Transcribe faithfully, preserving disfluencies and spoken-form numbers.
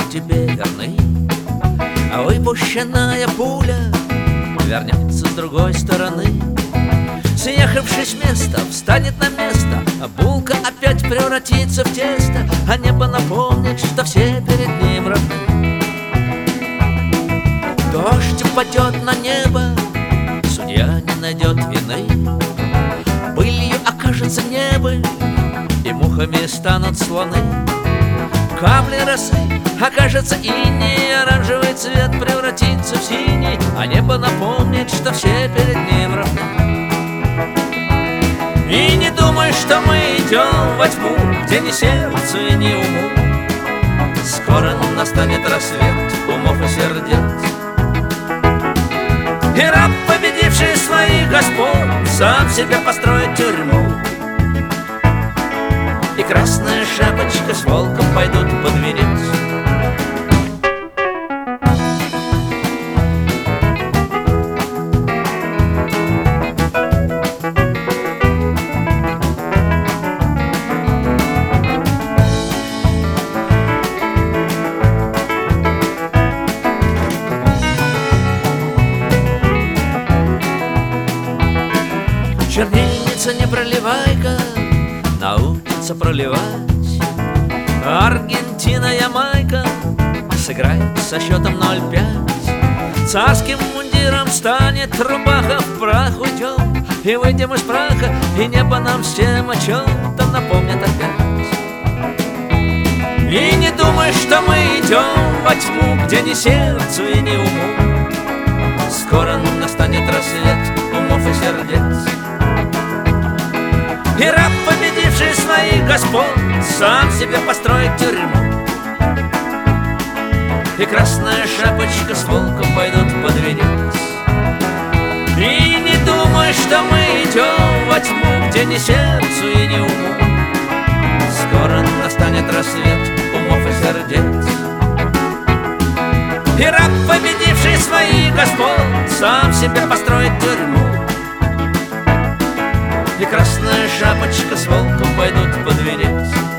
тебе верны, а выпущенная пуля вернется с другой стороны. Съехавшись с места, встанет на место, а булка опять превратится в тесто, а небо напомнит, что все перед ним равны. Дождь упадет на небо, судья не найдет вины, пылью окажется небо, и мухами станут слоны. Капли росы окажется иней, оранжевый цвет превратится в синий, а небо напомнит, что все перед ним равны. И не думай, что мы идем во тьму, где ни сердцу и ни уму. Скоро настанет рассвет умов и сердец, и раб, победивший своих господ, сам себе построит тюрьму. И красная шапочка с волком пойдут под венец. Чернильница, не проливай-ка, научится проливать. Аргентина, Ямайка, сыграй со счетом ноль пять. Царским мундиром станет рубаха, в прах уйдем и выйдем из праха, и небо нам всем о чем-то напомнит опять. И не думай, что мы идем во тьму, где ни сердцу и ни уму. Скоро настанет рассвет умов и сердец, и раб, победивший своих господ, сам себе построит тюрьму. И красная шапочка с волком пойдут под венец. И не думай, что мы идем во тьму, где ни сердцу и ни уму. Скоро настанет рассвет умов и сердец, и раб, победивший своих господ, сам себе построит тюрьму. И красная шапочка с волком пойдут под венец.